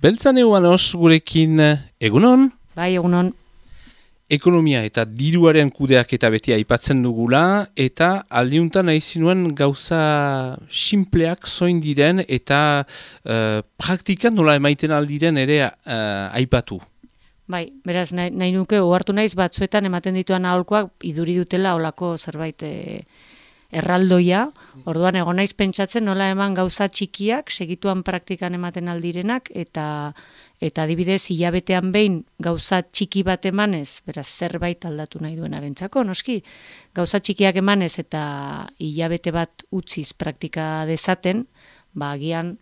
Beltzan Euanos gurekin egunon? Bai, egunon. Ekonomia eta diruaren kudeak eta beti aipatzen dugula, eta aldiuntan nahi zinuen gauza simpleak zoin diren eta praktikan nola emaiten aldiren ere aipatu. Bai, beraz, nahi nuke, ohartu naiz batzuetan ematen dituan aholkoak iduri dutela olako zerbait erraldoia, orduan egon naiz pentsatzen nola eman gauza txikiak, segituan praktikan ematen aldirenak, eta adibidez hilabetean behin gauza txiki bat emanez, beraz zerbait aldatu nahi duenarentzako, noski, gauza txikiak emanez eta hilabete bat utziz praktika dezaten, agian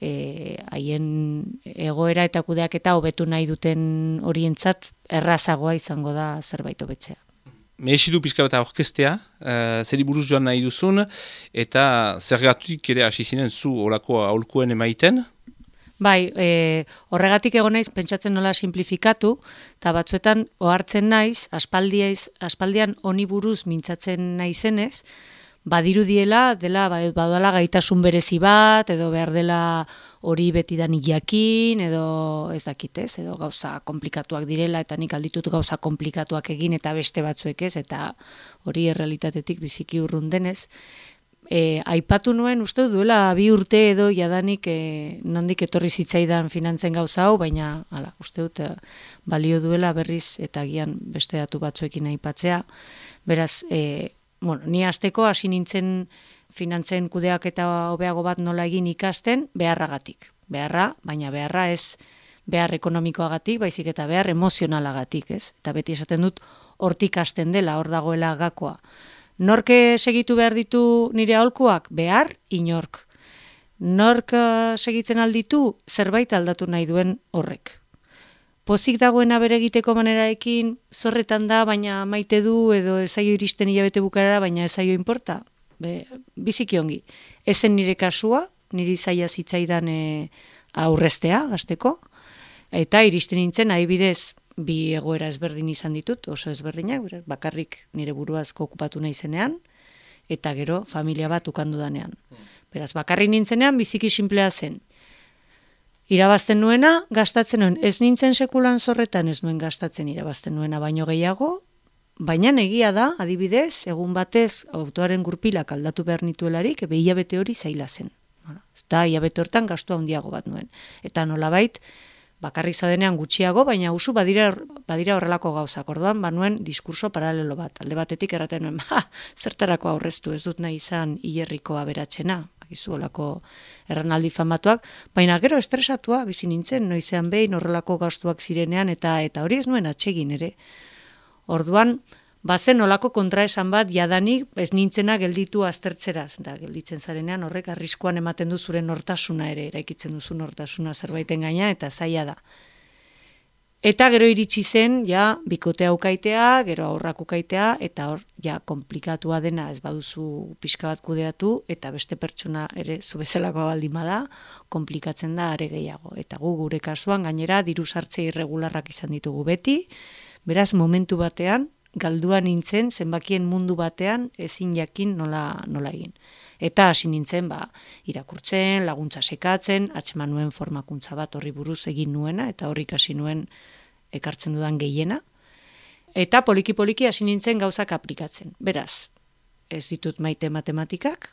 haien egoera eta kudeaketa hobetu nahi duten horientzat errazagoa izango da zerbait hobetzea. Mehesidu pixka bat aurkeztea, zeri buruz joan nahi duzun, eta zergatik ere hasi zinen zu olako aholkuen emaiten? Bai, horregatik egon naiz pentsatzen nola simplifikatu, eta batzuetan ohartzen naiz, aspaldian honi buruz mintzatzen naizenez, badirudiela, badala gaitasun berezi bat, edo behar dela hori betidanik jakin, edo ez dakitez, edo gauza komplikatuak direla, eta nik alditut gauza komplikatuak egin, eta beste batzuek ez, eta hori errealitatetik biziki urrun denez. Aipatu nuen, uste duela 2 urte edo jadanik nondik etorri zitzaidan finantzen gauza hau, baina uste dut balio duela berriz eta agian beste datu batzuekin aipatzea. Beraz, ni hasteko hasi nintzen finantzen kudeak eta hobeago bat nola egin ikasten beharragatik. Baina beharra ez behar ekonomikoagatik, baizik eta behar emozionalagatik, ez? Eta beti esaten dut hortik hasten dela, hor dagoela gakoa. Nork segitu behar ditu nire aholkuak? Behar inork. Nork segitzen alditu zerbait aldatu nahi duen horrek. Pozik dagoena bere egiteko manerarekin zorretan da, baina maite du, edo ezaio iristen hilabete bukarara, baina ezaio inporta. Biziki ongi. Ezen nire kasua, niri zaila zitzaidan aurreztea, hasteko, eta iristen nintzen, adibidez, 2 egoera ezberdin izan ditut, oso ezberdinak, bakarrik nire buruazko okupatu nahi zenean, eta gero familia bat ukandu danean. Beraz, bakarrik nintzenean biziki simplea zen. Irabazten nuena, gastatzen nuen, ez nintzen sekulan zorretan ez nuen gastatzen irabazten nuena baino gehiago, baina egia da, adibidez, egun batez autoaren gurpilak aldatu behar nituelarik, hilabete hori zaila zen. Eta hilabete hortan gastu handiago bat nuen. Eta nolabait, bakarrik zadenean gutxiago, baina usu badira horrelako gauzak. Orduan, nuen diskurso paralelo bat. Alde batetik erraten nuen, zertarako aurreztu, ez dut nahi izan hilerriko aberatsena, gizu olako erranaldi famatuak, baina gero estresatua bizi nintzen, noizean behin horrelako gastuak zirenean, eta hori ez nuen atsegin ere. Orduan, bazen olako kontraesan bat jadanik ez nintzena gelditu aztertzeraz, eta gelditzen zarenean horrek arriskuan ematen du zure nortasuna ere, eraikitzen duzu nortasuna zerbaiten gaina, eta zaila da. Eta gero iritsi zen, bikotea ukaitea, gero aurrak ukaitea, eta hor, komplikatua dena ez baduzu pixka bat kudeatu, eta beste pertsona ere zu bezalakoa baldin bada, komplikatzen da are gehiago. Eta gure kasuan, gainera, diru sartze irregularrak izan ditugu beti, beraz, momentu batean, galduan nintzen, zenbakien mundu batean, ezin jakin nola egin. Eta hasi nintzen, irakurtzen, laguntza sekatzen, atxeman nuen formakuntza bat horri buruz egin nuena, eta horrik hasi nuen ekartzen dudan gehiena. Eta poliki-poliki hasi nintzen gauzak aplikatzen. Beraz, ez ditut maite matematikak,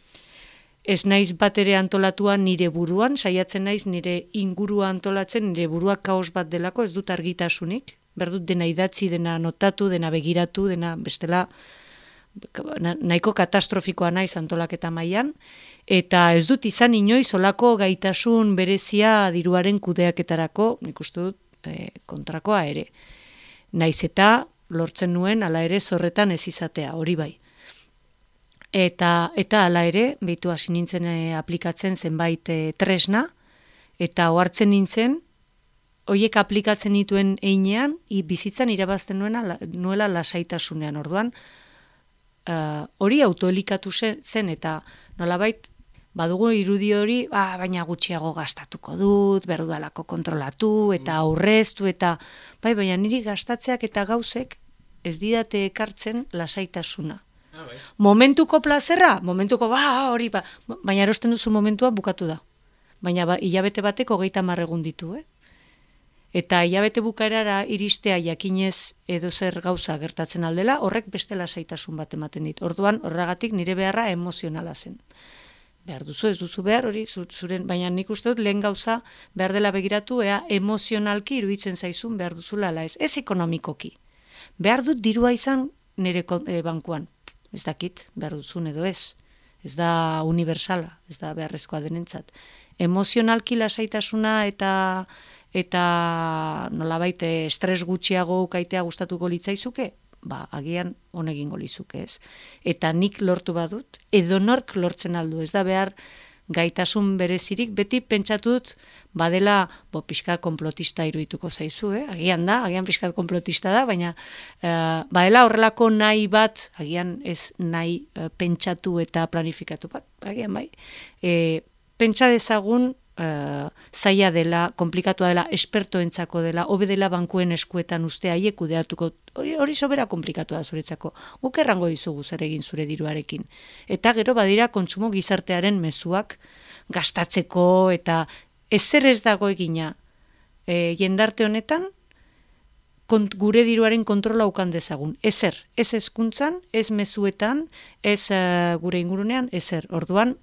ez naiz bat ere antolatua nire buruan, saiatzen naiz nire ingurua antolatzen, nire burua kaos bat delako, ez dut argitasunik, berdut dena idatzi, dena notatu, dena begiratu, dena bestela nahiko katastrofikoa naiz antolaketa mailan, eta ez dut izan inoiz olako gaitasun berezia diruaren kudeaketarako, nik uste dut kontrakoa ere. Naiz eta lortzen nuen ala ere zorretan ez izatea, hori bai. Eta ala ere, behitu hasi nintzen aplikatzen zenbait tresna, eta ohartzen nintzen, horiek aplikatzen dituen einean, bizitzan irabazten nuela lasaitasunean, orduan, hori autoelikatu zen, eta nolabait, badugu irudi hori, baina gutxiago gastatuko dut, berdudalako kontrolatu, eta aurreztu, eta baina niri gastatzeak eta gauzek ez didate ekartzen lasaitasuna. Momentuko plazerra, hori, baina erosten duzu momentua bukatu da. baina hilabete batek 30 egun ditu, Eta hilabete bukaerara iristea jakinez edo zer gauza gertatzen aldela, horrek beste lasaitasun bat ematen dit. Orduan, horregatik nire beharra emozionala zen. Behar duzu, ez duzu behar, hori zuren, baina nik uste dut lehen gauza behar dela begiratu, emozionalki iruditzen zaizun behar duzula ala ez. Ez ekonomikoki. Behar dut dirua izan nire bankuan. Ez dakit, behar duzun edo ez. Ez da universala, ez da beharrezkoa denentzat. Emozionalki lasaitasuna eta nolabait estres gutxiago ukaitea gustatuko litzaizuke, agian honegingo lizuke, ez. Eta nik lortu badut, edonork lortzen aldu, ez da behar gaitasun berezirik, beti pentsatu dut badela pixka konplotista irudituko zaizu, agian pixka konplotista da, baina badela horrelako nahi bat, agian ez nahi pentsatu eta planifikatu bat, agian bai, pentsa dezagun zaila dela, komplikatua dela, espertoentzako dela, hobe dela bankuen eskuetan uste haiek kudeatuko, hori sobera komplikatua da zuretzako. Guk errango dizugu zer egin zure diruarekin. Eta gero badira kontsumo gizartearen mezuak gastatzeko eta ezer ez dago egina jendarte honetan gure diruaren kontrola ukan dezagun. Ezer, ez hezkuntzan, ez mezuetan, ez gure ingurunean, ezer. Orduan,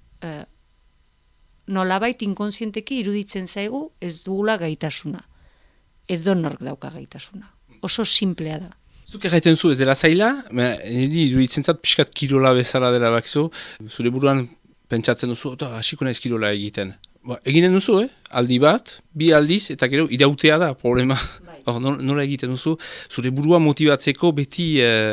nolabait inkonsienteki iruditzen zaigu ez dugula gaitasuna. Edonork dauka gaitasuna. Oso simplea da. Zuk erraiten zu ez dela zaila, niri iruditzen zat pixkat kirola bezala dela bakizu, zure buruan pentsatzen duzu, hasiko naiz kirola egiten. Eginen duzu, aldi bat, 2 aldiz, eta gero irautea da problema. Nola egiten duzu, zure burua motibatzeko beti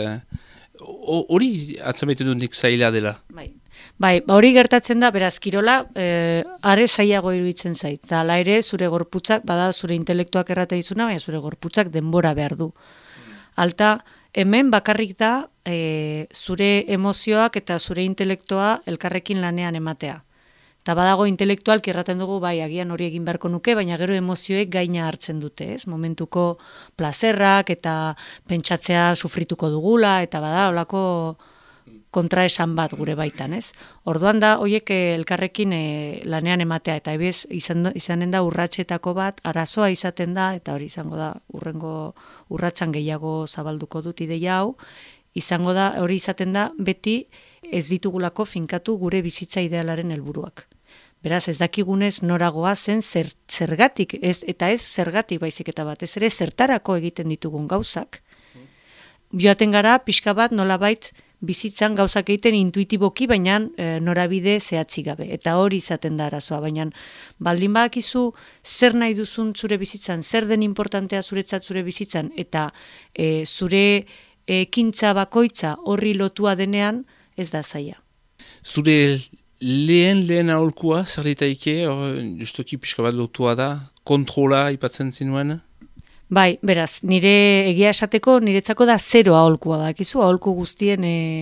hori atzameten dut nik zaila dela. Bai, hori gertatzen da, beraz, kirola, are zailago iruditzen zait. Hala ere, zure gorputzak, bada zure intelektuak errate dizuna, baina zure gorputzak denbora behar du. Alta, hemen bakarrik da zure emozioak eta zure intelektua elkarrekin lanean ematea. Eta badago intelektualki erraten dugu, bai, agian hori egin beharko nuke, baina gero emozioek gaina hartzen dute, ez? Momentuko plazerrak eta pentsatzea sufrituko dugula, eta bada, holako kontraesan bat gure baitan, ez? Orduan da, horiek elkarrekin lanean ematea, eta ebiz izanen da urratxetako bat, arazoa izaten da, eta hori izango da, urrengo urratxan gehiago zabalduko dut ideia hau, izango da, hori izaten da, beti ez ditugulako finkatu gure bizitza idealaren helburuak. Beraz, ez dakigunez noragoa zen zergatik, eta ez zergatik baizik eta bat, ez ere zertarako egiten ditugun gauzak, joaten gara, pixka bat nolabait bizitzan gauzak egiten intuitiboki, baina norabide zehatzi gabe. Eta hori izaten da arazoa, baina baldin badakizu zer nahi duzun zure bizitzan, zer den importantea zuretzat zure bizitzan, eta zure ekintza bakoitza horri lotua denean, ez da zaila. Zure lehen aholkua, zer ditaike, justoki pixka bat lotua da, kontrola ipatzen zinuen? Bai, beraz, nire egia esateko niretzako da 0 aholkua bakizu, aholku guztien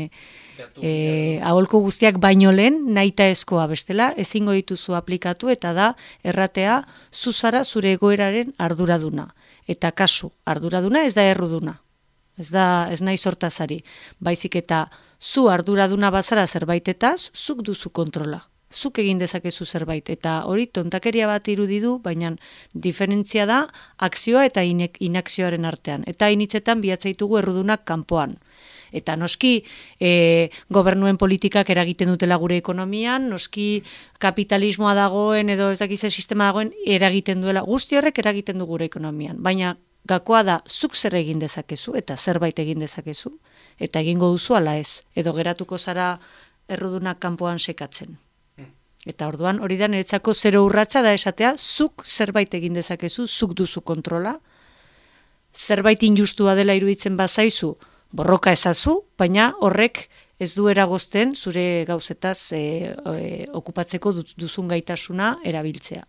aholku guztiak baino lehen nahita eskoa bestela, ezingo dituzu aplikatu eta da erratea zuzara zure egoeraren arduraduna. Eta kasu, arduraduna ez da erruduna. Ez nahi sortazari. Baizik eta zu arduraduna bazara zerbaitetaz, zuk duzu kontrola. Zuk egin dezakezu zerbait, eta hori tontakeria bat irudidu, baina diferentzia da akzioa eta inakzioaren artean. Eta initzetan bihatzaitugu errudunak kanpoan. Eta noski gobernuen politikak eragiten dutela gure ekonomian, noski kapitalismoa dagoen edo ezakize sistema dagoen eragiten duela, guzti horrek eragiten du gure ekonomian. Baina gakoa da zuk zer egin dezakezu eta zerbait egin dezakezu, eta egingo duzu ala ez, edo geratuko zara errudunak kanpoan sekatzen. Eta orduan hori da niretzako 0 urratsa da esatea, zuk zerbait egin dezakezu, zuk duzu kontrola, zerbait injustua dela iruditzen bazaizu, borroka ezazu, baina horrek ez du eragozten zure gauzetaz okupatzeko duzun gaitasuna erabiltzea.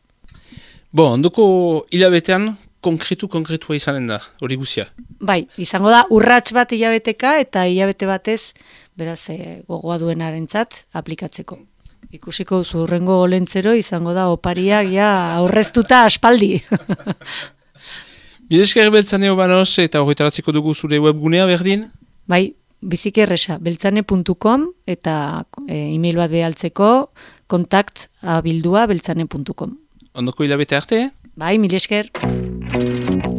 Ondoko hilabetean konkretua izanen da, hori guzia? Bai, izango da urrats bat hilabeteka eta hilabete batez, beraz gogoa duenarentzat aplikatzeko. Ikusiko duzu hurrengo olentzero izango da opariak aurreztuta aspaldi. Bidesker Beltzaneo Banos eta horretaratzeko dugu zure webgunea berdin? Bai, biziki erresa, beltzane.com eta e-mail bat behaltzeko kontakt abildua beltzane.com. Ondoko hilabete arte? Bai, mil esker.